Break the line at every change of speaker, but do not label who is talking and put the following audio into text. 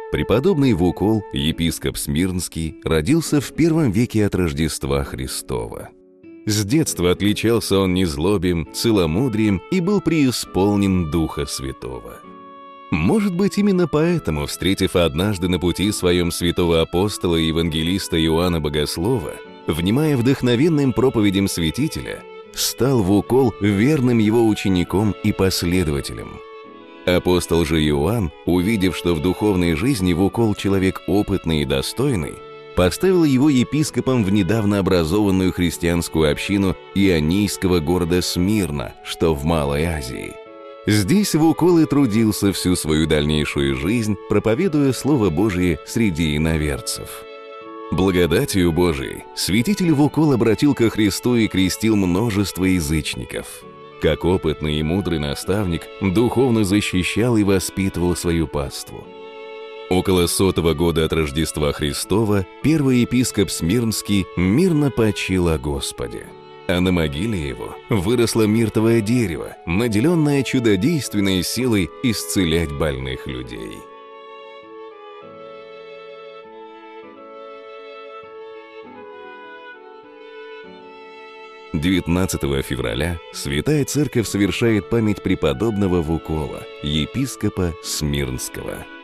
Преподобный Вукол, епископ Смирнский, родился в I веке от Рождества Христова. С детства отличался он незлобием, целомудрием и был преисполнен Духа Святого. Может быть, именно поэтому, встретив однажды на пути своем святого апостола и евангелиста Иоанна Богослова, внимая вдохновенным проповедям святителя, стал Вукол верным его учеником и последователем. Апостол же Иоанн, увидев, что в духовной жизни Вукол человек опытный и достойный, поставил его епископом в недавно образованную христианскую общину ионийского города Смирна, что в Малой Азии. Здесь Вукол и трудился всю свою дальнейшую жизнь, проповедуя Слово Божие среди иноверцев. Благодатью Божией святитель Вукол обратил ко Христу и крестил множество язычников. Как опытный и мудрый наставник, духовно защищал и воспитывал свою паству. Около 100-го года от Рождества Христова первый епископ Смирнский мирно почил о Господе. А на могиле его выросло миртовое дерево, наделенное чудодейственной силой исцелять больных людей. 19 февраля Святая Церковь совершает память преподобного Вукола, епископа Смирнского.